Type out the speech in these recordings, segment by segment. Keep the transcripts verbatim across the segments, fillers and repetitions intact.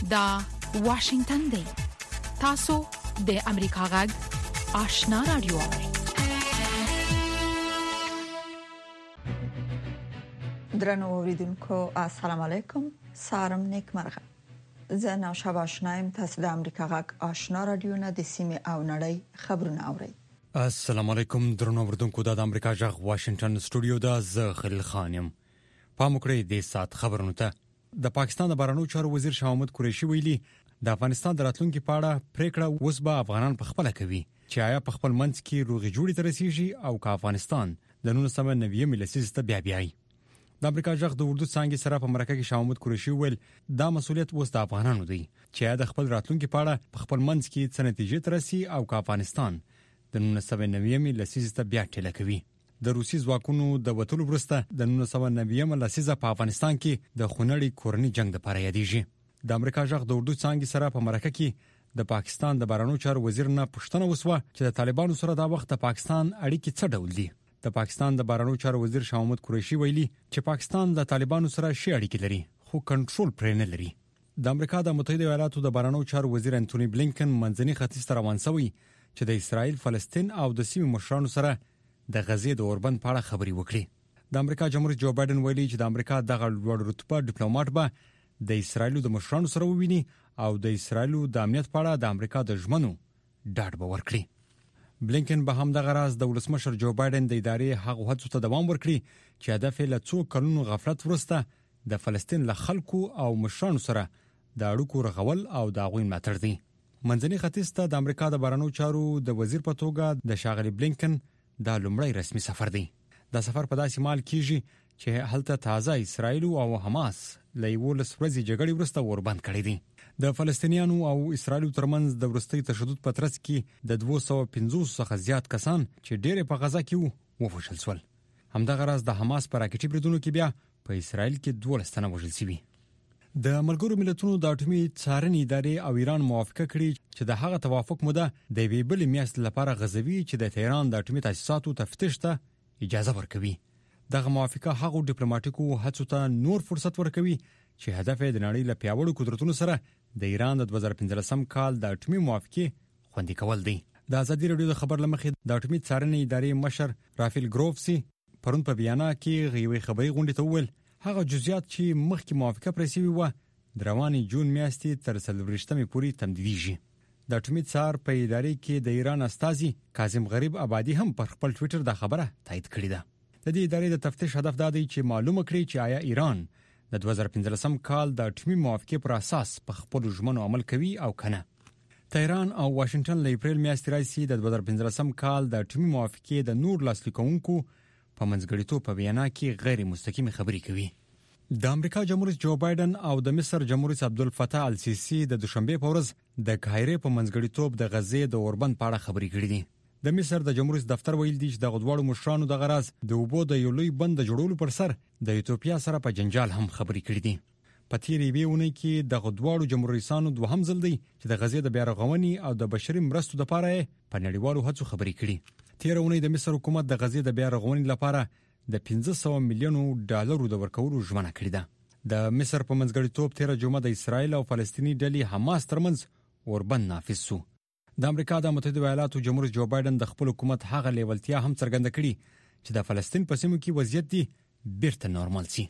دا واشنگتن دی. تاسو د امریکا غږ آشنا رادیو. درنو اوریدونکو السلام علیکم. سارم نیکمرغه. زه نوشابه آشنایم. تاسو د امریکا غږ آشنا رادیو نه د سیمې او نړۍ خبرونه اورئ. السلام علیکم درنو اوریدونکو د امریکا غږ واشنگټن سټوډیو دا زه خلیل خان یم. پام وکړئ د سات خبرونو ته. د پاکستان د بهرنیو چارو وزیر شاه محمود قریشي ویلي د افغانستان د راتلونکو په اړه پریکړه اوس به افغانان په خپل کوي چې آیا په خپل منځ کې روغي جوړی تر رسیږي او که افغانستان د نولس سوه نوي ملسیز ته بیا بیاي. د امریکا جغ د اردو څنګه سره په مرکه کې شاه محمود قریشي ویل دا مسولیت اوس د افغانانو دی چې آیا د خپل راتلونکو په اړه په خپل منځ کې څه نتیجه تر رسي او که افغانستان د نولس سوه نوي ملسیز ته بیا ټیله کوي. د روسي ځواکونو د وټولو وروسته د نولس سوه نوي ملسیز په افغانستان کې د خونړی کورنی جنگ لپاره یادېږي. د امریکا جغ د اردو څنګه سره په مرکه کې د پاکستان د بهرنیو چارو وزیر نه پوښتنه وسوه چې د طالبانو سره دا وخت د پاکستان اړیکې څه ډول دي. د پاکستان د بهرنیو چارو وزیر شاه محمود قریشي ویلي چې پاکستان د طالبانو سره شي اړیکې لري خو کنټرول پرې نه لري. د امریکا د متحده ایالاتو د بهرنیو چارو وزیر انټونی بلینکن منځني ختیځ ته روان شوی چې د اسرائیل، فلسطین او د سیمې مشرانو سره د غزې د اوربند په اړه خبري وکړي. د امریکا جمهور جو بایدن ویلي چې د امریکا دغه لوړ رتبه ډیپلوماټ به د اسرائیل د مشرانو سره وویني او د اسرائیل د امنیت په اړه د امریکا د ژمنو ډاډ به ورکړي. بلینکن به هم دغه راز د ولسمشر جو بایدن د ادارې هغه هڅو ته دوام ورکړي چې هدف یې له څو کلونو غفلت وروسته د فلسطین له خلکو او مشرانو سره د اړیکو رغول او د هغوی ملاتړ دی. منځني ختیځ ته د امریکا د بهرنیو چارو د وزیر په توګه د ښاغلي بلینکن دا لومړی رسمي سفر دی. دا سفر په داسې مال کېږي چې هلته تازه اسرائیل او حماس له یولس ورځې جګړې وروسته اوربند کړی دی. د فلسطینیانو او اسرائیل ترمنځ د وروستي تشدد په ترڅ کې د دوه سوه پنځوس څخه زیات کسان چې ډېر په غزا کې وو وفشل شول. همدغه راز د حماس پر راکټي بریدونو کې بیا په اسرائیل کې دولس تنه وژل شوي. د ملګرو ملتونو د اټومي څارنې ادارې او ایران موافقه کړې چې د هغه توافق موده د یوې بلې میاشتې لپاره غځوي چې د تهران د اټومي تاسیساتو تفتیش ته اجازه ورکوي. دغه موافقه هغه ډیپلوماټیکو هڅو ته نور فرصت ورکوي چې هدف یې د نړۍ له پیاوړو قدرتونو سره د ایران د دوه زره پنځلسم کال د اټومي موافقې خوندي کول دی. د ازادي راډیو د خبر لمخې د اټومي څارنې ادارې مشر رافیل ګروفسي پرون په بیانیه کې غوي خبري غونډې ته وویل هغه جزئیات چې مخکې موافقه پرې شوې و د روانې جون میاشتې تر څلورویشتمې پورې تمدیدیږي. د اټومي څار په ادارې کې د ایران استازي کاظم غریب آبادي هم پر خپل ټوئیټر دا خبره تایید کړې ده. د دې ادارې د تفتیش هدف دا دی چې معلومه کړي چې آیا ایران د دوه زره پنځلسم کال د اټومي موافقې پر اساس په خپل ژمنو عمل کوي او کنه. تهران او واشنگټن له اپریل میاشتې راځي د دوه زره پنځلسم کال د اټومي موافقې د نور لاسلیکونکو په منځګړیتوب په بیانیه کې غیر مستقیمه خبري کوي. د امریکا جمهور رئیس جو بایدن او د مصر جمهور رئیس عبدالفتاح السیسی د دوشنبه په ورځ د قاهره په منځګړیتوب د غزې د اوربند په اړه خبري کړې دي. د مصر د جمهور رئیس دفتر ویل دي چې د غدوړو مشرانو د غراز د وبو د یو لوی بند جوړولو پر سر د ایتوپیا سره په جنجال هم خبري کړې دي. په تیرې ویونه کې د غدوړو جمهور رئیسانو دوهم ځل دی چې د غزې د بیا رغونې او د بشري مرستو لپاره په نړیوالو هڅو خبري کړي. تیرونه د مصر حکومت د غزې د بیا رغونې لپاره د پنځه سوه میلیونو ډالرو د ورکولو ژمنه کړې ده. د مصر په منځګړیتوب تیر جمعه د اسرائیل او فلسطیني ډلې حماس ترمنځ اوربند نافذ شو. د امریکا د متحده ایالاتو جمهور رئیس جو بایدن د خپل حکومت هغه لیوالتیا هم څرګنده کړې چې د فلسطین په سیمو کې وضعیت دی بیرته نورمال شي.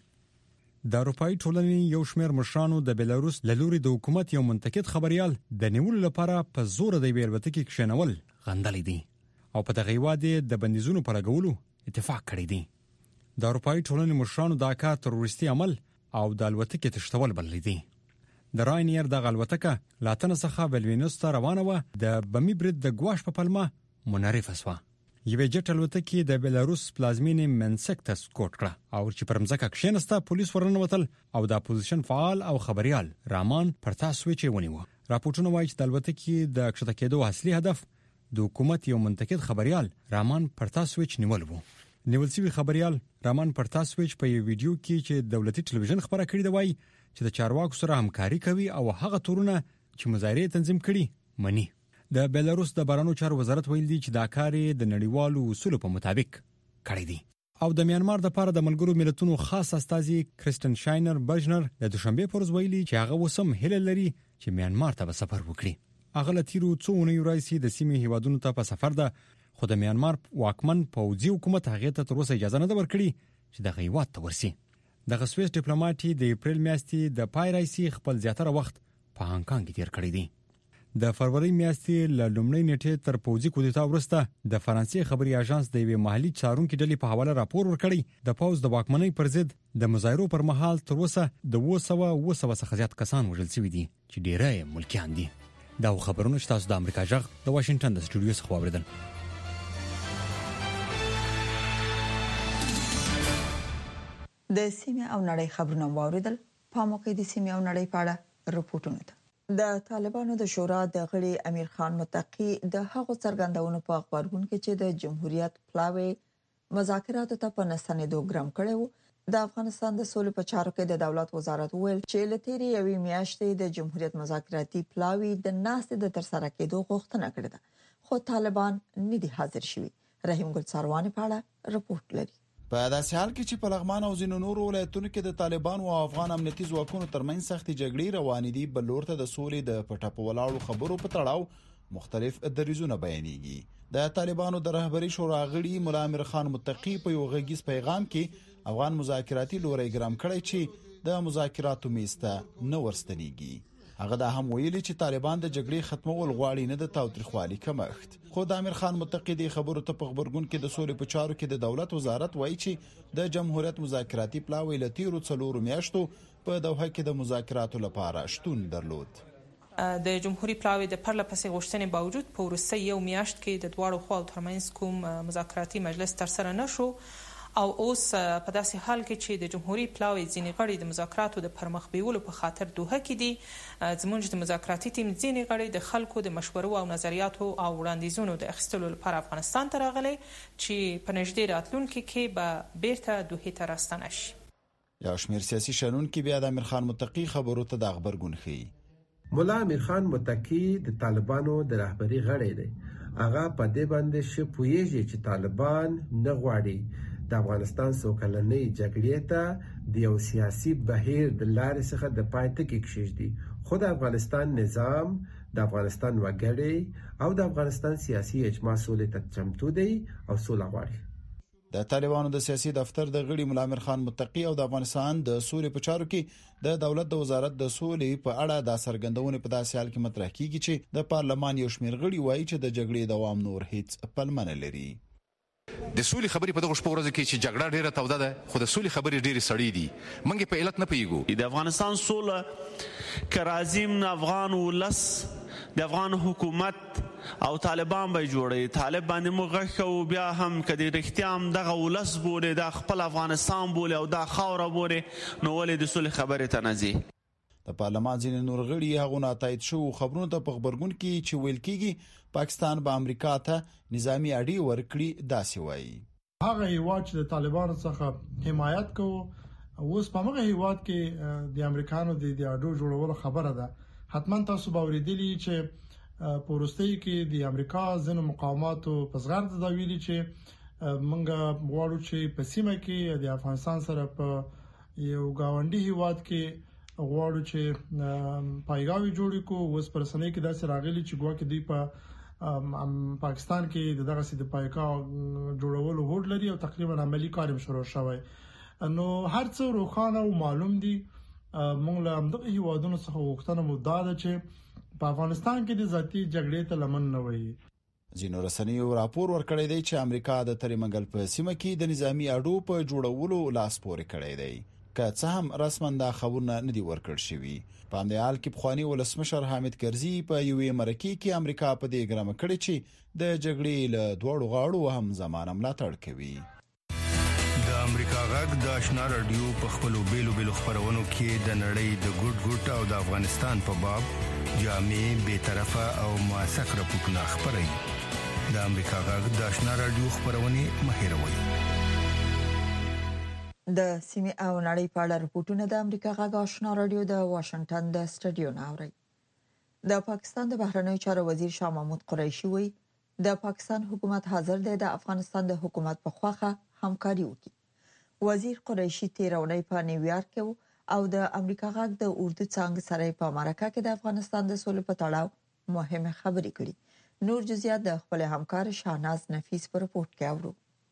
د اروپאי ټولنې یو شمېر مشرانو د بلاروس له لوري د حکومت یو منتقد خبريال د نیولو لپاره په زور د بیرته کې کښینول غندلې دي او په دغه واده د بندیزونو پر لګولو اتفاق کړی دی. د اروپאי ټولنې مشرانو دا کار تروریستي عمل او د الوتکې تشتول بللی دی. د راینیر د الوتکه لاتن څخه بلوینوس ته روانه و د بمی برید د ګواش په پلمه منعرفه شوه. یوه جټ الوتکې د بلاروس پلازمینې منسک ته سقوط کړه او چې پر مځکه کښینسته پولیس ورننوتل او د اپوزیشن فعال او خبريال رامان پرتاسویچ ونیو. راپورټونه وایي چې د الوتکې د کښته کېدو اصلي هدف د حکومت یو منتقد خبريال رامان پرتاسویچ نیول وو. نیول شوی خبريال رامان پرتاسویچ په یو ویډیو کې چې دولتي ټلویزیون خبره کړې دی وایي چې د چارواکو سره همکاري کوي او هغه تورونه چې مظاهره تنظیم کړي مني. د بلاروس د بهرنیو چارو وزارت ویل دی چې دا کار د نړیوالو اصولو په مطابق کړی دی. او د میانمار د لپاره د ملګرو ملتونو خاص استازي کریستن شاینر بجنر د دوشنبه پر ورځ ویلي چې هغه وسم هله لري چې میانمار ته به سفر وکړي. هغه له تیرو څو اونیو راځي د سیمې هیوادونو ته په سفر ده، خو د میانمار واکمن پوځي حکومت هغه ته تر اوسه اجازه نه ده ورکړي چې د هیواد ته ورسي. د سویس ډیپلوماټي د اپریل میاشتې د پای راځي خپل زیاتره وخت په هانګ کانګ کې تیر کړی دی. د فروری میاشتې له لومړۍ نیټې تر پوځي کودتا وروسته د فرانسې خبري اژانس د یوې محلي څارونکو ډلې په حواله راپور ورکړی د پوځ د واکمنۍ پر ضد د مظاهرو پر مهال تر اوسه د اوه سوه اوه سوه څخه زیات کسان وژل شوي دي چې ډیری یې ملکیان دي. دا خبرونه چې تاسو د امریکا جغ د واشنگټن د سټوډیو څخه واوریدل. د سیمه او نړۍ خبرونه واوریدل. په موقع د سیمه او نړۍ په اړه رپورټونه. د طالبانو د شورا د غړي امیر خان متقی د هغو څرګندونو په خبرګون کې چې د جمهوریت پلاوی مذاکراتو ته په نسنیدو ګرام کړو د افغانستان د سولې په چارو کې د دولت وزارت ویل چې لتيري یوې میاشتې د جمهوریت مذاکراتي پلاوی د ناستې د ترسره کېدو غوښتنه کړې ده، خو طالبان نه دي حاضر شوي. رحیم ګل ساروانی په اړه رپورټ لري. په داسې حال کې چې په لغمان او ځینو نورو ولایتونو کې د طالبانو او افغان امنیتي ځواکونو ترمنځ سختې جګړې روانې دي، بل لور ته د سولې د پټه په ولاړو خبرو په تړاو مختلف دریځونه بیانېږي. د طالبانو د رهبري شورا غړي مولا امیر خان متقی په یو غږیز پیغام کې افغان مذاکراتي لوري ګرام کړی چې د مذاکراتو میز ته نه ورستنیږي. هغه دا هم ویلي چې طالبان د جګړې ختمول غواړي، نه د تاوتریخوالي کمښت. خو د امیر خان متقی د خبرو ته په خبرګون کې د سولې په چارو کې د دولت وزارت وایي چې د جمهوریت مذاکراتي پلاوی له تیرو څلورو میاشتو په دوحه کې د مذاکراتو لپاره شتون درلود. د جمهوریت پلاوی د پرله پسې غوښتنې باوجود په وروستي یو میاشت کې د دواړو خواو ترمنځ کوم مذاکراتي مجلس ترسره نشو، او اوس په داسې حال کې چې د جمهوریت پلاوی ځینې غړي د مذاکراتو د پرمخ بیولو په خاطر دوحه کې دي، زموږ د مذاکراتي ټیم ځینې غړي د خلکو د مشورو او نظریاتو او وړاندیزونو د اخیستلو لپاره افغانستان ته راغلي چې په نږدې راتلونکي کې به بیرته دوحې ته راستنه شي. یو شمېر سیاسي شنونکي بیا د امیر خان متقی خبرو ته د خبرګون ښیي. مولا امیر خان متقی د طالبانو د رهبري غړی دی. هغه په دې باندې چې پوهیږي چې طالبان نه غواړي د افغانستان سوکالنۍ جګړې ته د یو سیاسي بهیر د لارې څخه د پای ته کې کېږدي، خو د افغانستان نظام، د افغانستان وګړي او د افغانستان سیاسي اجماع سولې ته چمتو دی او سوله غواړي. د طالبانو د سیاسي دفتر د غړي مولا امیر خان متقی او د افغانستان د سولې په چارو کې د دولت د وزارت د سولې په اړه د څرګندونې په داسې حال کې مطرح کیږي چې د پارلمان یو شمېر غړي وایي چې د جګړې دوام نور هیڅ پلمه نه لري. د سولې خبرې په دغه شپږ ورځو کې چې جګړه ډیره توده ده، خو د سولې خبرې ډیره سړې دي. موږ په علت نه پوهیږو. د افغانستان سوله که راځي من افغان ولس، د افغان حکومت او طالبان به جوړي. طالب باندې موږ غږ کوو، بیا هم که د رښتیا هم دغه ولس بولي، دا خپل افغانستان بولي او دا خاوره بولي، نو ولې د سولې خبرې ته نه ځي؟ د پارلمان ځینې نور غړي هغه نه تایید شو خبرونو ته په خبرګون کې چې ویل کېږي پاکستان به امریکا ته نظامی اډې ورکړي. داسې وایي هغه هیواد چې د طالبانو څخه حمایت کوي، اوس په هغه هیواد کې د امریکانو د اډو جوړولو خبره ده. حتما تاسو به اوریدلی چې په وروستي کې د امریکا ځینو مقاماتو په زغرد دا ویلي چې موږ غواړو چې په سیمه کې د افغانستان سره په یو گاونډي هیواد کې غواړو چې پایګاوي جوړ کړو. اوس پر سنې کې داسې راغلي چې ګواکې دی په پاکستان کې دغه سي د پایګاو جوړولو هوډ لري او تقریبا عملی کارم شروع شوی. نو هر څه روښانه او معلوم دي. موږ له همدغه هیوادونو څخه غوښتنه مو دا ده چې په افغانستان کې د ذاتي جګړې ته لمن نه وي. ځینو رسنیو راپور ورکړی دی چې امریکا د تریمنګل په سیمه کې د نظامی اډو په جوړولو لاس پورې کړی دی، که څه هم رسما دا خبرونه نه دي ورکړل شوي. په همدې حال کې پخوانی ولسمشر حامد کرزي په یوې مرکې کې امریکا په دې ګرامه کړی چې د جګړې له دوړو غاړو هم زمانه ملاتړ کوي. د امریکا غږ د آشنا رادیو په خپلو بیلو بیلو خبرونو کې د نړۍ د ګډ ګډ او د افغانستان په باب جامع، بی‌طرفه او موثق راپورټونه خبري. د امریکا غږ د آشنا رادیو خبرونه مهیروي. د سیمه او نړۍ په اړه راپورټونه د امریکا غږ آشنا رادیو د واشنگټن د سټډیو ناوړي. د پاکستان د بهرنیو چارو وزیر شاه محمود قریشي وی د پاکستان حکومت حاضر دی د افغانستان د حکومت په خواخه همکاري وکړي. وزیر قریشي تیرونی په نیویارک او د امریکا غږ د اردو څنګه سره په امریکا کې د افغانستان د سولې په تړاو مهمه خبرې کړي. نور جزئیات د خپل همکار شاهناز نفیس په رپورت کې اورو.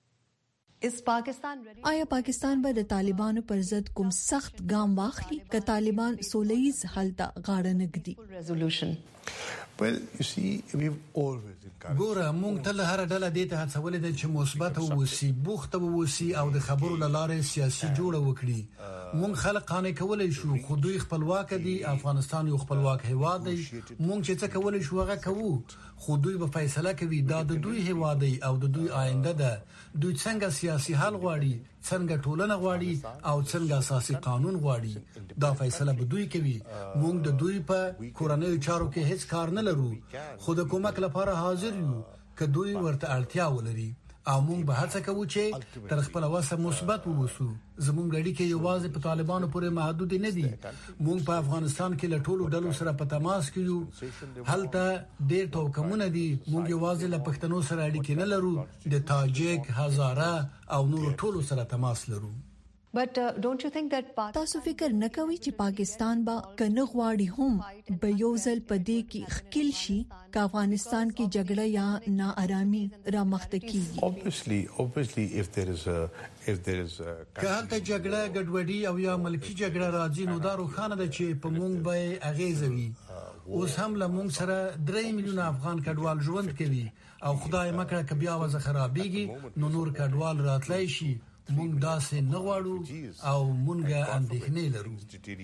آیا پاکستان به د طالبانو پر ضد کوم سخت ګام واخلي که طالبان سولهییز حل ته غاړه نږدي؟ Well, you see, we've always encouraged. ګوره مونږ تل هر ډله دې ته هڅولې ده چې مثبت اوسي، بوخته اوسي او د خبرو لاره سیاسي جوړه وکړي. مونږ خلک قانع کولای شو، خو دوی خپلواک دي. افغانستان یو خپلواک هیواد دی. مونږ چې څه کولای شو هغه کوو، خو دوی به فیصله کوي. دا د دوی هیواد دی او د دوی آینده ده. دوی څنګه سیاسي حل غواړي، څنګه ټولنه غواړي او څنګه اساسي قانون غواړي، دا فیصله به دوی کوي. مونږ د دوی په کورنۍ چارو کې هیڅ کار نه لرو، خو د کومک لپاره حاضر یو که دوی ورته اړتیا ولري. او مونږ به هڅه کوو چې تر خپل وسه مثبت ووسو. زموږ اړیکې یوازې په طالبانو پورې محدود نه دي. مونږ په افغانستان کې له ټولو ډلو سره په تماس کې یو. هلته ډېر توکمونه دي. مونږ یوازې له پښتنو سره اړیکې نه لرو، د تاجک، هزاره او نور ټولو سره تماس لرو. But uh, don't you think that تاسو فکر نه کوئ چې پاکستان با کنه غواړي هم به یو ځل پدې کې خپل شي که افغانستان کې جګړه یا ناارامي را مخته کیږي؟ Obviously, obviously, if there is a, if there is a. که هلته جګړه ګډوډي او یا ملکی جګړه راځي نو دا روښانه ده چې په مونږ به اغیزوي. اوس هم له مونږ سره درې میلیونه افغان کډوال ژوند کوي او خدای مکړه که بیا وضع خرابېږي نو نور کډوال راتلای شي. مونږ داسې نه غواړو او مونږه اندېښنې لرو.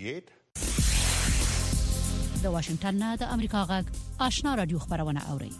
د واشنگټن نه د امریکا غږ آشنا رادیو خبرونه اوري.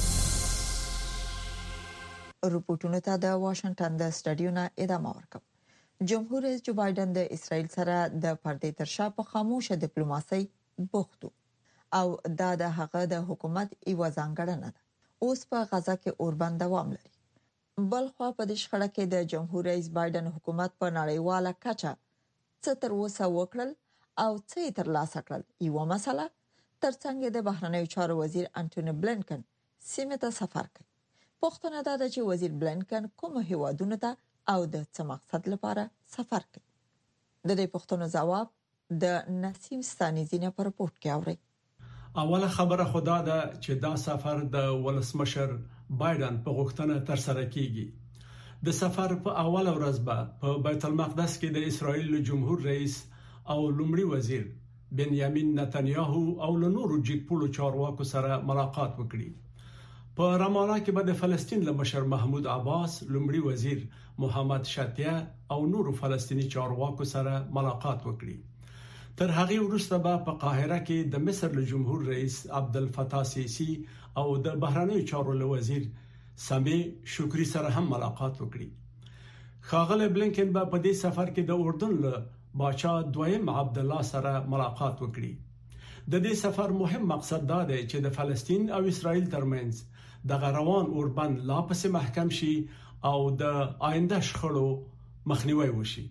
رپورټونه ته د واشنگټن د سټډیو نه ادامه ورکوم. جمهور رئیس جو بایدن د اسرائیل سره د پردې تر شا په خاموشه ډیپلوماسي بوختو او دا د هغه د حکومت ایو ځانګړنه ده. اوس په غزا کې اوربند دوام لري. بلخوا په دې شخړه کې د جمهور رئیس بایدن حکومت په نړیواله کچه څه تر اوسه وکړل او څه تر لاسه کړل. یو مسله ترڅنګ د بهرنیو چارو وزیر انټونی بلینکن سیمه ته سفر کوي. پوښتنه ده چې وزیر بلینکن کوم هیوادونو ته او د څه مقصد لپاره سفر کوي. د دې پوښتنو جواب د نسیم ستانیزینه په رپورت کې اوري. اوله خبره خدا ده چې دا سفر د ولسمشر بایدن په غوښتنه تر سره کیږي. د سفر په اوله ورځ به په بیت المقدس کې د اسرائیل جمهور رئیس او لومړي وزیر بنیامین نتنیاهو او له نورو جګپوړو چارواکو سره ملاقات وکړي. په رامالا کې به د فلسطین له مشر محمود عباس، لومړي وزیر محمد شتیه او نورو فلسطینی چارواکو سره ملاقات وکړي. تر هغه وروسته به په قاهره کې د مصر له جمهور رئیس عبدالفتاح سیسی او د بهرنیو چارو له وزیر سامي شکری سره هم ملاقات وکړي. ښاغلی بلینکن به په دې سفر کې د اردن له باچا دویم عبد الله سره ملاقات وکړي. د دې سفر مهم مقصد دا دی چې د فلسطین او اسرائیل ترمنځ د روان اوربند لا پسې محکم شي او د آینده شخړو مخنیوي وشي.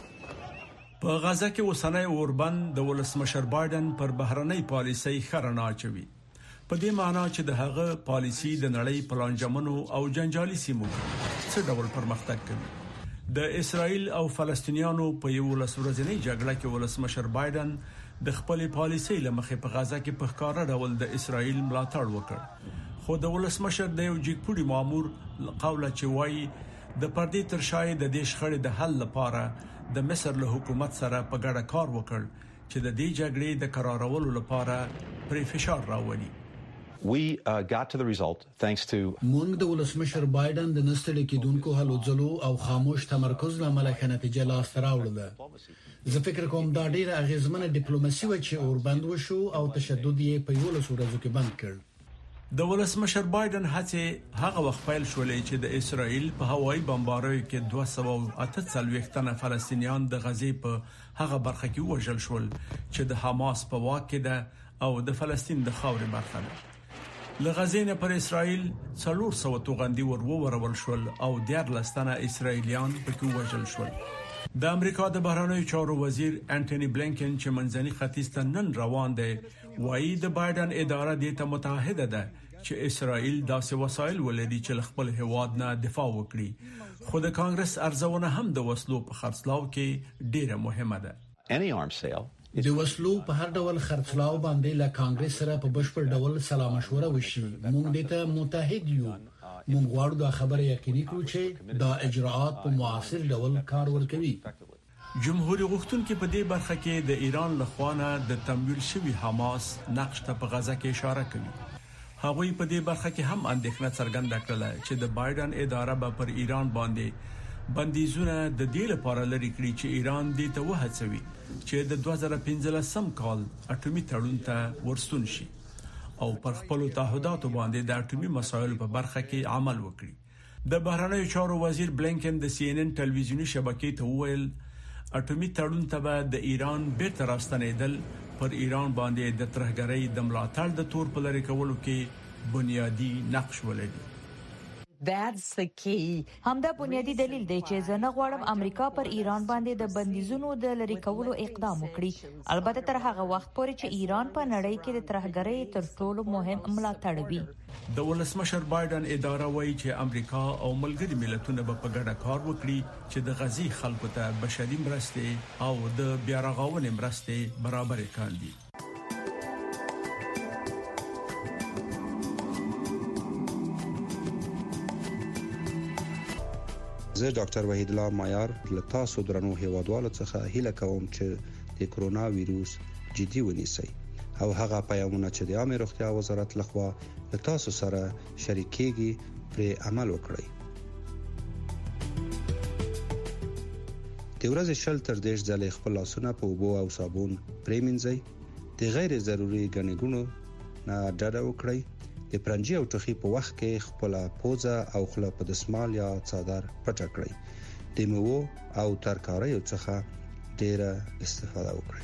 په غزا کې وسنۍ اوربند د ولسمشر بایدن پر بهرنۍ پالیسۍ خرانه اچوي. په دې معنی چې د هغه پالیسي د نړۍ پلانجمنو او جنجالي سیمو څه ډول پرمختګ کوي. د اسرائیل او فلسطینیانو په یو لسورځنۍ جګړه کې ولسمشر بایدن د خپل پالیسۍ لمخې په غزا کې په ښکارا ډول د اسرائیل ملاتړ وکړ. خو د ولسمشر د یو جګپوړي مامور قوله چې وایي د پردې تر شا د دې شخړې د حل لپاره د مصر له حکومت سره په ګډه کار وکړ چې د دې جګړې د قرارولو لپاره پرې فشار راوړي. We uh, got to the result thanks to مونږ د ولسمشر بایدن د نستړي کېدونکو هلو ځلو او خاموش تمرکز لامل ښه نتیجه لاسته راوړله. زه فکر کوم دا ډیره اغیزمنه ډیپلوماسي و چې اوربند وشو او تشدد یې په یو لسو ورځو کې بند کړ. د ولسمشر بایدن هڅه هغه وخت پیل شولې چې د اسرائیل په هوایي بمباریو کې دوه سوه او اته څلوېښت تنه فلسطینیان د غزې په هغه برخه کې وژل شول چې د حماس په واک کې ده او د فلسطین د خاورې برخه ده. له غزې نه پر اسرائیل څلور سوه توغندي ورورول شول او دیارلس تنه اسرائیلیان پکې وژل شول. د امریکا د بهرنیو چارو وزیر انټونی بلینکن چې منځني ختیځ ته نن روان دی وایي د بایدن اداره دې ته متحده ده چې اسرائیل داسې وسایل ولري چې خپل هیواد نه دفاع وکړي. خو د کانګرس ارزونه هم د وسلو په خرڅلاو کې ډیره مهمه ده. any arms sale. د وسلو په هر ډول خرڅلاو باندې له کانګرس سره په بشپړ ډول سلا مشوره وشي. موږ دې ته متحد یو. موږ غواړو دا خبره یقیني کړو چې دا اجراءات په موثر ډول کار ورکوي. جمهوریت غوښتونکو په دې برخه کې د ایران لخوانه د تمویل شوی حماس نقش ته په غزا کې اشاره کوي. هغوی په دې برخه کې هم اندېښنه څرګنده کړه چې د بایدن اداره به پر ایران باندې بندیزونه د دې لپاره لري کړی چې ایران دې ته وهڅوي چې د دوه زره پنځلسم کال اټومي تړون ته ورستون شي او پر خپل تعهداتو باندې د اټومي مسایلو په برخه کې عمل وکړي. د بهرنیو چارو وزیر بلینکن د سی ان ان ټلویزیونی شبکې ته وویل اټومي تړون ته به د ایران بیرته راستنېدل پر ایران باندې د ترهګرۍ د ملاتړ د تور په لری کولو کې بنیادی نقش ولري. That's the key. همدا بنیادی دلیل دی چې زه نه غواړم امریکا پر ایران باندې د بندیزونو د لری کولو اقدام وکړي. البته تر هغه وخت پورې چې ایران په نړۍ کې د ترهګرۍ تر ټولو مهم ملاتړ وي. د ولسمشر بایدن اداره وایي چې امریکا او ملګري ملتونه به په ګډه کار وکړي چې د غزي خلکو ته بشري مرستې او د بیا رغونې مرستې برابر کړي. زه ډاکټر وحید الله معیار له تاسو درنو هیوادوالو څخه هیله کوم چې د کرونا وایروس جدي ونیسئ او هغه پیغامونه چې د عامه روغتیا وزارت لخوا له تاسو سره شریکيږي پر عمل وکړئ. د ورځې شل تر دیش ځلې خپل لاسونه په اوبو او صابون پریمنځئ. د غیر ضروري ګڼې ګوڼو نه ډډه وکړئ. د پرنجي او ټوخي په وخت کې خپل پوزه او خوله په دسمال یا څادر پټ کړئ. د میوو او ترکاریو څخه ډیره استفاده وکړئ.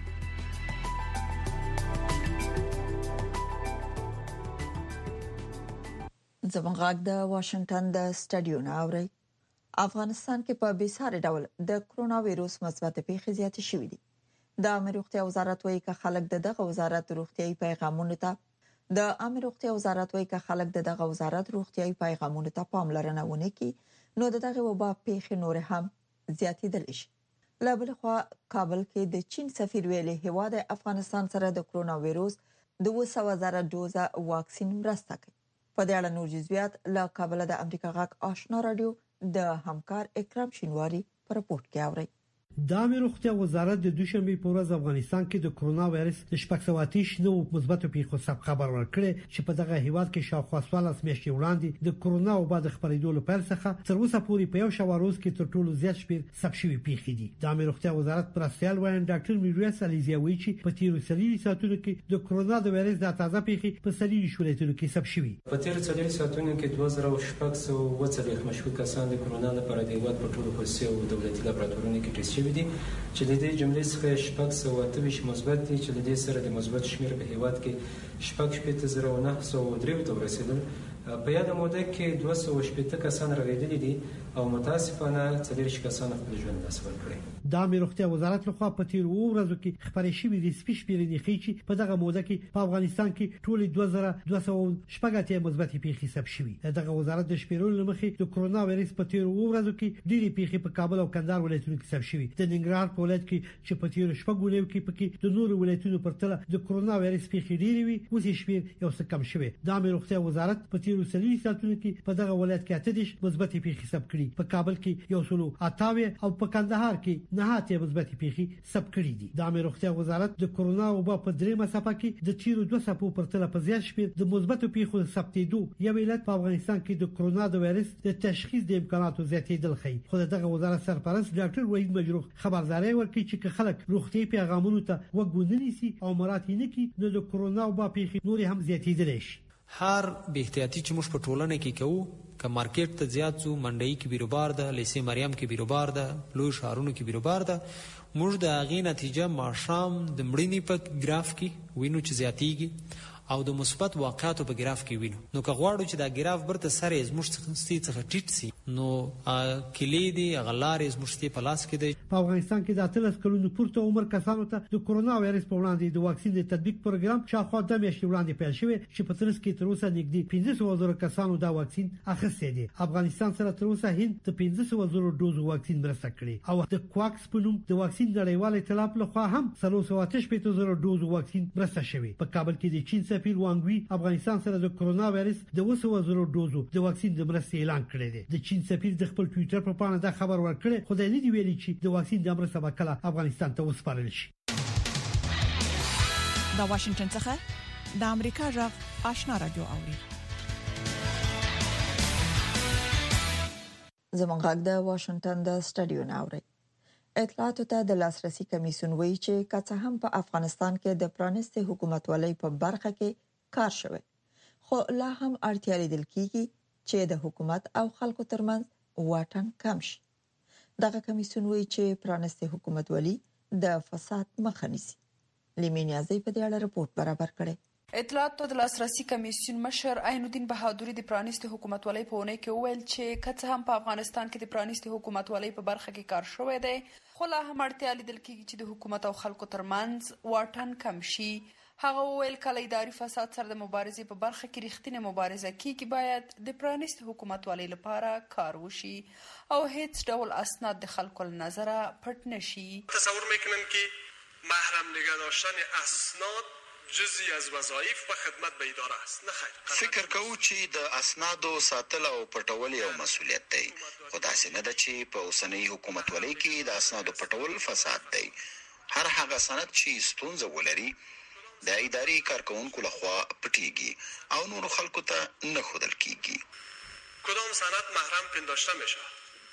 زموږ غږ د واشنگټن د سټډیو نه اوري. افغانستان کې په بیساري ډول د کرونا وایروس مثبت پیښې زیاتې شوې دي. د امر روغتیا وزارت وايي چې خلک دغه وزارت روغتيایي پیغامونو ته د امر روغتیا وزارت وايي چې خلک دغه وزارت روغتيایي پیغامونو ته پاملرنه ونه کړي نو دغه وبا پیښې نور هم زیاتېدل شي. له بل خوا کابل کې د چین سفیر ویلي هوا د افغانستان سره د کرونا وایروس د دوه سوه زره دوزه واکسین مرسته کوي. په دې اړه نور جزئیات له کابل د امریکا غږ آشنا رادیو د همکار اکرام شینواری په رپورت کې اوري. د امر روغتیا وزارت د دوشنبه په ورځ افغانستان کې د کرونا وایرس د شپږ سوه اتیش نو مثبت پیښو سب خبر ورکړي چې په دغه هیواد کې شاوخوا څوارلس میاشتې وړاندې د کرونا وبا د خپرېدو لپاره څخه تر اوسه پورې په یو شو روز کې تر ټولو زیات شمېر ثبت شوي پیښې دي. د امر روغتیا وزارت پرستیال وایي ډاکټر میرویس علیزی وایي چې په تیرو څلورو ساعتونو کې د کرونا د وایرس د تازه پیښې په څلورو شولایتونو کې ثبت شوي. په تیرو څلورو ساعتونو کې دوه زره شپږ سوه اووه څلوېښت مشکوک کسان د کرونا لپاره د هیواد په ټولو خصوصي او دولتي لابراتوارونو کې ټیسټ شوي دي چې د دې جملې څخه شپږ سوه اته ویشت مثبت دي چې د دې سره د مثبت شمېر په هیواد کې شپږ شپېته زره نه سوه درې ته ورسېدل. په یاده موده کې دوه سوه شپېته کسان راغلي دي او متاسفانه څلور کسان خپل ژوند لاس ور کړی. د امر روغتیا وزارت لخوا په تیر اوو ورځو کې خبرې شوې دي سپیش پیرنی خېچی په دغه موده کې په افغانستان کې ټول دوه زره دوه سوه شپږ اتیا مثبت پیښې ثبت شوې. دغه وزارت د شپږولو لمخې د کرونا وایرس په تیر اوو ورځو کې ډېری پیښې په کابل او کندهار ولایتونو کې ثبت شوې. د ننګرهار په ولایت کې چې په تیر شپږ ولایتونو کې پکې د نورو ولایتونو پرتله د کرونا وایرس پیښې ډېرې وي اوس یې شمېر یو څه کم شوی. د امر روغتیا وزارت په تیر څلورو ساعتونو کې په دغه ولایت کې اته دیش مثبت پیښې ثبت کړي. په کابل کې یو سلو اتاوي او په کندهار کې نه اتیا مثبت پیښې ثبت کړي دي. د امر روغتیا وزارت د کرونا وبا په درېمه څپه کې د تیرو دوه څپو پرتله په زیات شمېر د مثبت پیښو ثبتېدو یو علت په افغانستان کې د کرونا د وایرس د تشخیص د امکاناتو زیاتېدل ښيي. خو دغه وزارت سرپرست ډاکټر وحید مجروح خبرداري ورکړي چې خلک روغتي پیغامونو ته وګوننيسي او مراد یې نه کړي نو د کرونا وبا پیښې نور هم زیاتېدل شي. هر به احتیاطي چې موږ په ټولنه کې کوو که مارکیټ ته زیات څو منډي کې بیروبار ده لیسې مریم کې بیروبار ده لوی شهرونو کې بیروبار ده موږ د هغې نتیجه ماښام د مړینې په ګراف کې وینو چې زیاتیږي او د مثبت واقعاتو په ګراف کې وینو. نو که غواړو چې دا ګراف برته سره زموږ څخه ټیټ سي نو کلی دی غلارې زموږ په لاس کې دی. په افغانستان کې د اتلس کلونو پورته عمر کسانو ته د کورونا وایرس په وړاندې د واکسین د تطبیق پروګرام شاوخوا دوه میاشتې وړاندې پیل شوی چې په ترڅ کې تر اوسه نږدې پنځه سوه زره کسانو دا واکسین اخیستی دی. افغانستان سره تر اوسه هند د پنځه سوه زره ډوز واکسین مرسته کړې او د کوواکس په نوم د واکسین نړیوال ائتلاف لخوا هم څلور سوه اته شپېته زره ډوز واکسین مرسته شوی. په کابل کې د چین سفیر وانګ وی افغانستان سره د کورونا وایرس د اوه سوه زره ډوزو د واکسین د مرستې اعلان کړی دی. د چین سفیر د خپل ټوئیټر په پاڼه دا خبر ورکړی، خو دا نه دی ویلي چې د واکسین د مرسته به کله افغانستان ته وسپارل شي. د واشنگټن څخه د امریکا غږ آشنا رادیو اوري. زموږ غږ د واشنگټن د سټډیو ناوړي. اطلاعاتو ته د لاسرسي کمیسیون وایي چې کڅه هم په افغانستان کې د پرانستي حکومتولۍ په برخه کې کار شوی، خو لا هم اړتیا لیدل کیږي چې د حکومت او خلکو ترمنځ واټن کم شي. دغه کمیسیون وایي چې پرانستي حکومتولي د فساد مخه نیسي. لیمینیازي په دې اړه رپورت برابر کړي. اطلاعاتو د لاسرسي کمیسیون مشر عین الدین بهادری د پرانستي حکومتولۍ په ونې کې وویل چې کڅه هم په افغانستان کې د پرانستي حکومتولۍ په برخه کې کار شوی دی، خو لا هم اړتیا لیدل کیږي چې د حکومت او خلکو ترمنځ واټن کم شي. هغه وویل کله اداري فساد سره د مبارزې په برخه کې رښتینې مبارزه کیږي، باید د پرانستي حکومتولۍ لپاره کار وشي او هیڅ ډول اسناد د خلکو له نظره پټ نشي. تصور میکنم که محرم نگه داشتن اسناد جزئی از وظایف و خدمت به اداره است. نه خیر. فکر کوو چې د اسنادو ساتل او پټول یو مسولیت دی، خو داسې نه ده چې په اوسنۍ حکومتولۍ کې د اسنادو پټول فساد دی. هر هغه سند چې ستونزه ولري د اداري کارکونکو لخوا پټیږي او نور خلکو ته نه ښودل کیږي. کدام سند محرم پنداشته میشه؟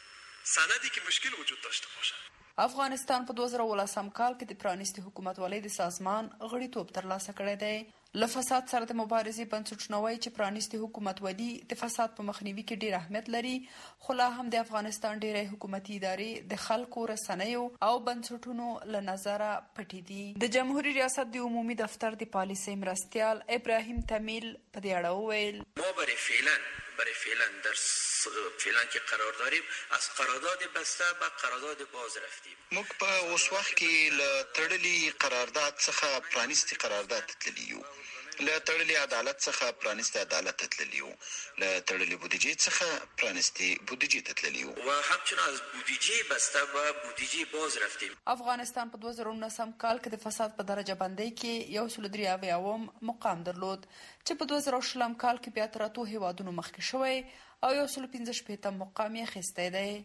سندی که مشکل وجود داشته باشه. افغانستان په دوه زره ولسم کال کې د پرانستي حکومتولۍ د سازمان غړیتوب ترلاسه کړی دی. له فساد سره د مبارزې بنسټونه وایي چې پرانستي حکومتولي د فساد په مخنیوي کې ډېر اهمیت لري، خو لا هم د افغانستان ډېرې حکومتي ادارې د خلکو رسنیو او بنسټونو له نظره پټې دي. د جمهوریت ریاست د عمومي دفتر د پالیسۍ مرستیال ابراهیم تمیل په دې اړه وویل ما برای فعلا برای فعلا در فعلا که قرار داریم از قرارداد بسته به قرارداد باز رفتیم. موږ په اوس وخت کې له تړلي قرارداد څخه پرانستي قرارداد تللی یو، له تړلي عدالت څخه پرانستي عدالت تللی یو، له تړلي بودیجې څخه پرانستي بودیجې تللی یو و همچنین از بودیجې بسته به بودیجې باز رفتیم. افغانستان په دوه زره نولسم کال کې د فساد په درجه بندۍ کې یو سل درې اویاوم مقام درلود، چې په دوه زره شلم کال کې بیا تر اتو هیوادونو مخکې شوی او یو سل پنځه شپېتم مقام یې اخیستی دی.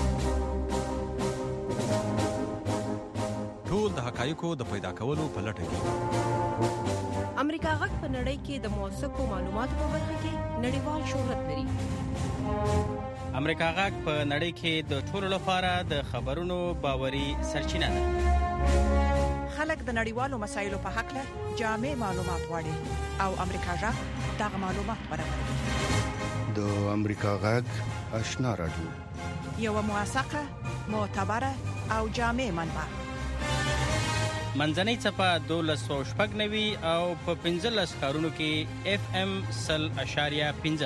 ټول د حقایقو د پیدا کولو په لټه کې امریکا غږ په نړۍ کې د موثقو معلوماتو په برخه کې نړیوال شهرت لري. امریکا غږ په نړۍ کې د ټولو لپاره د خبرونو باوري سرچینه ده. خلک د نړیوالو مسایلو په حق له جامع معلومات غواړي او امریکا غږ دغه معلومات برابروي. د امریکا غږ آشنا رادیو، یو موثقه، معتبره او جامع منبع. منځنۍ څپه دولس سوه شپږ نوي او په پنځلس ښارونو کې اف ام سل اشاریه پنځه.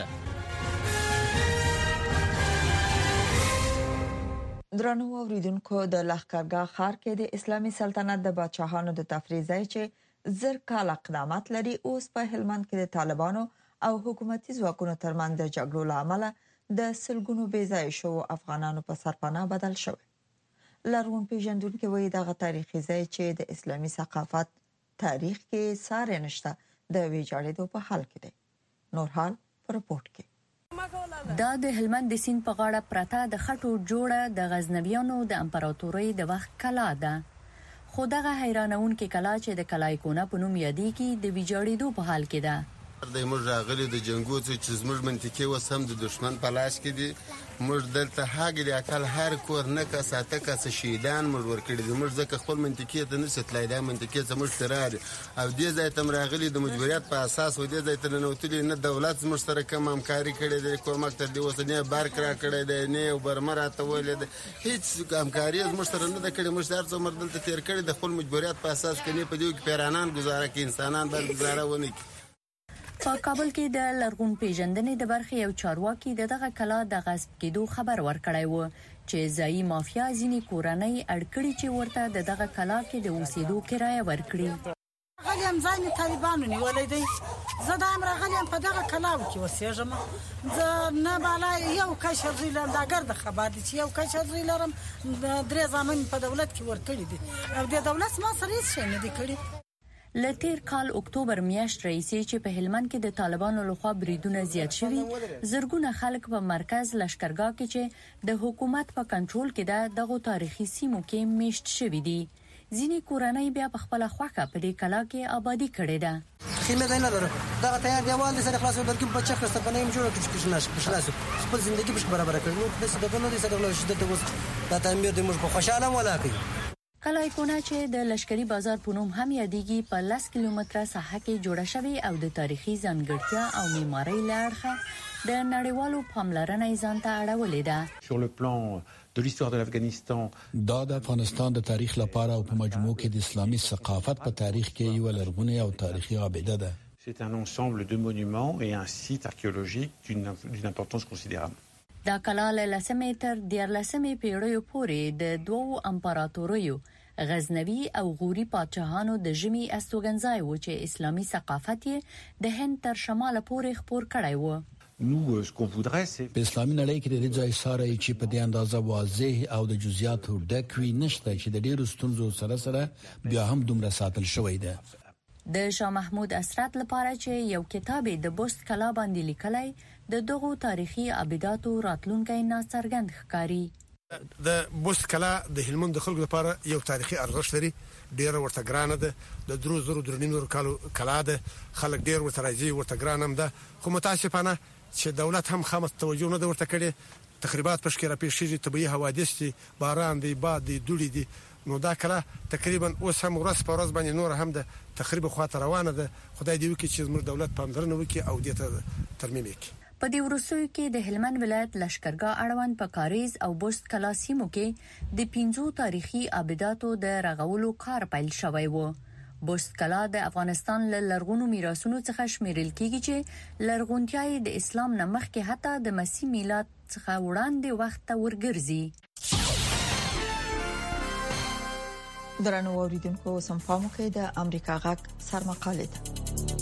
درنو اوریدونکو، د لښکرګاه ښار کې د اسلامي سلطنت د بادشاهانو د تفریح ځای چې زر کال اقدامات لري، اوس په هلمند کې د طالبانو او حکومتي ځواکونو ترمنځ د جګړو له امله د سلګونو بې ځایه شوو افغانانو په سرپناه بدل شوی. لرغون پیژندونکو وایي دغه تاریخي ځای چې د اسلامي ثقافت تاریخ کې ساری نشته د ویجاړېدو په حال کې دی. نور حال په رپورت کې. دا د هلمند د سیند په غاړه پرته د خټو جوړه د غزنویانو د امپراتورۍ د وخت کلا ده، خو دغه حیرانونکې کلا چې د کلای کونه په نوم یادېږي د ویجاړېدو په حال کې ده. د موږ راغلي د جنګو چې زموږ منطقې اوس هم د دشمن په لاس کې دي. موږ دلته هاګلي اکل هر کور نه کا ساته کا شهیدان موږ ورکړي دي. موږ ځکه خپل منطقې ته نشو تلای، دا منطقې ته موږ تراري او دې ځای ته راغلي د مجبوریت په اساس و دې ځای ته نوتلي نه دولت موږ سره کوم همکاري کړې ده، کومک تر دې اوس نه بار کرا کړې ده، نه برمره ته ولې ده، هیڅ همکاري موږ سره نه ده کړې. موږ هر څو مردل ته تیر کړې د خپل مجبوریت په اساس کې نه په دې کې پیرانان گزاره کې انسانان بل گزاره ونه په کابل کې د لرغون پیژندنې د برخې یو چارواکي دغه کلا د غصب کېدو خبر ورکړی و چې ځایي مافیا ځینې کورنۍ اړکړي چې ورته دغه کلا کې د اوسېدو کرایه ورکړي. غلیم ځای طالبانو نیولې دی، زه د امر غلیم په دغه کلاو کې اوسېږم. زه نه بالا یو کشر زوی لرم، دا ګرد خبر دي چې یو کشر زوی لرم، درې زامن په دولت کې ورکړي دي او د دولت ما سره هیڅ شی نه دی کړی. لتیر کال اکتوبر میاشت رئیسي چې په هلمند کې د طالبانو لخوا بریدونه زیات شوي، زرګونه خلک په مرکز لشکرګاه کې چې د حکومت په کنټرول کې ده دغه تاریخي سیمو کې میشت شوي دي. ځینې کورنۍ بیا په خپل خوښه په دې کلا کې آبادی کړې ده. خیمه ځای نه لرم، دغه تیار دیوال دې سره خلاص بلکې په چخ سره بنایم جوړ کړو چې ناش خلاص خپل ژوندۍ بش برابر کړو. نو د څه د بنو دې سره له شدت اوس دا تعمیر دې موږ په خوشاله ولا کوي. کلای کونه چې د لشکري بازار په نوم هم یادېږي په لس کیلومتره ساحه کې جوړه شوې او د تاریخي ځانګړتیا او معمارۍ له اړخه د نړیوالو پاملرنه یې ځان ته اړولې ده. sur le plan de l'histoire de l'Afghanistan دا د افغانستان د تاریخ لپاره او په مجموع کې د اسلامي ثقافت په تاریخ کې یو لرغونی او تاریخي عابده ده. c'est un ensemble de monuments et un site archéologique d'une d'une importance considérable. دا کلا له لسمې تر دیارلسمې پیړیو پورې د دوو امپراتوریو غزنوي او غوري پادشاهانو د ژمي استوګنځای و چې اسلامي ثقافت یې د هند تر شماله پورې خپور کړی و. nous ce qu'on voudrait c'est په اسلامي نړۍ کې د دې ځای سره چې په دې اندازه واضح او د جزئیاتو ډک وي نشته چې د ډیرو ستونزو سره سره بیا هم دومره ساتل شوی دی. د شاه محمود اسرت لپاره چې یو کتاب د بست کلا باندې لیکلی د دغو تاریخي ابداتو راتلونکی ناڅرګند ښکاري. د بست کلا د هلمند د خلکو لپاره یو تاریخي ارزښت لري، ډیره ورته ګرانه ده، د درو زرو درې نیم زرو کالو کلا ده، خلک ډیر ورته راځي، ورته ګران هم ده. خو متاسفانه چې دولت هم خامخ توجه نه ده ورته کړې. تخریبات په شکل راپېښ شي، طبيعي حوادث دي، باران دی، باد دی، دوړې دي. نو دا کلا تقریبا اوس هم ورځ په ورځ باندې نور هم د تخریب خواته روانه ده. خدای دې وکړي چې زموږ دولت پاملرنه وکړي او دې ته ترمیم وکړي. په دې وروستیو کې د هلمند ولایت لشکرګاه اړوند په کاریز او بست کلا سیمو کې د پنځو تاریخي ابداتو د رغولو کار پیل شوی و. بست کلا د افغانستان له لرغونو میراثونو څخه شمیرل کیږي چې لرغونتیا یې د اسلام نه مخکې حتی د مسیح میلاد څخه وړاندې وخت ته ورګرځي. درنو اوریدونکو سم پامو کې د امریکا غاک سرمقاله ده.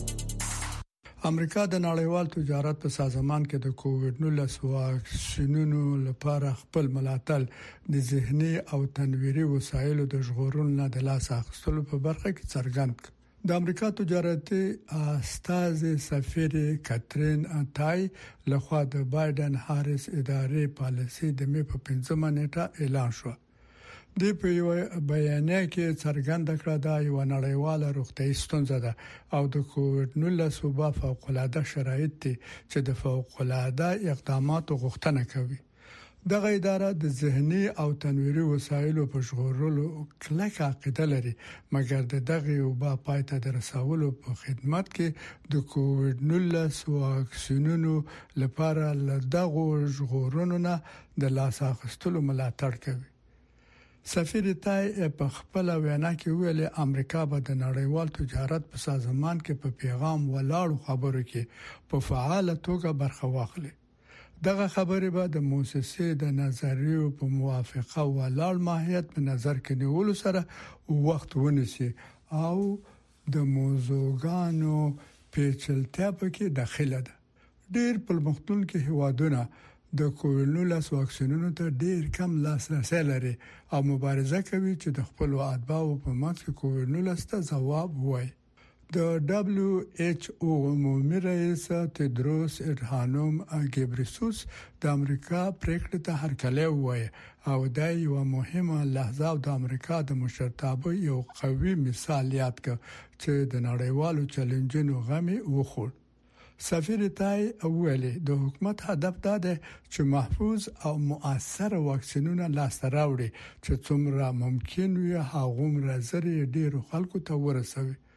امریکا د نړیوال تجارت په سازمان کې د کووډ نولس واکسینونو لپاره خپل ملاتړ د ذهني او تنویري وسایلو د ژغورلو د لاس اخیستلو په برخه کې څرګند کړ. د امریکا تجارتي استاذ سفیر کاترین انټای لخوا د بایدن هاریس ادارې پالیسي د می په پنځمه نیټه اعلان شو. د په یو بیان کې څرګنده کړه دا یو نړیواله روغتیايي ستونزه ده او د کووډ نولس وبا فوق العاده شرایط دي چې د فوق العاده اقداماتو غوښتنه کوي. دغه اداره د ذهني او تنویري وسایلو په ژغورلو کلکه عقیده لري، مګر د دغه وبا پایته د رسولو په خدمت کې د کووډ نولس واکسینونو لپاره له دغه ژغورونو نه د لاس اخیستلو ملاتړ کوي. سفیر تای په خپل وینا کې ویل امریکا به د نړیوال تجارت په سازمان کې په پیغام ولاړو خبرو کې په فعال توګه برخه واخلي. دغه خبره به د موسسې د نظریو په موافقه ولاړ ماهیت په نظر کې نیولو سره وخت ونیسي او د موضوعګانو پیچلتیا پکې داخله ده. ډېر پرمختللي هیوادونه د کووډ نولس واکسینونو ته ډېر کم لاسرسي لري او مبارزه کوي چې د خپل اتباعو په منځ کې کووډ نولس ته ځواب وایي. د دبليو ایچ او عمومي رئیس تدروس ادحانوم غیبریسوس د امریکا پریکړه ته هرکلی وایي او دا یو مهمه لحظه او د امریکا د مشرتابه یو قوي مثال یاد کړ چې د نړیوالو چیلنجونو غمي وخوړ. سفیر تای اولی د حکومت هدف دا ده چې محفوظ او مؤثر واکسینونه لاسته راوړي چې څومره ممکن وي هغومره زری ډیرو خلکو ته ورسوي.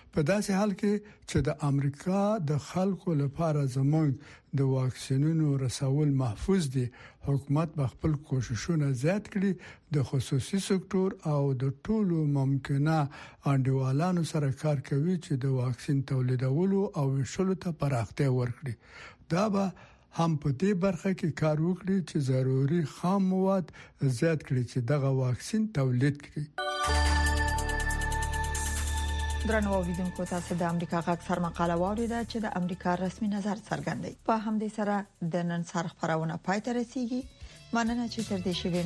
په داسې حال کې چې د امریکا د خلکو لپاره زموږ د واکسینونو رسول محفوظ دي حکومت به خپل کوششونه زیات کړي د خصوصي سکتور او د ټولو ممکنه انډیوالانو سره کار کوي چې د واکسین تولیدولو او ویشلو ته پراختیا ورکړي دا به هم په دې برخه کې کار وکړي چې ضروري خام مواد زیات کړي چې دغه واکسین تولید کړي درنو اوریدونکو تاسو د امریکا غږ سر مقاله واوریده چې د امریکا رسمي نظر څرګندوي په همدې سره د نن سر خبرونه پای ته رسیدي مننه چې تر دې شوي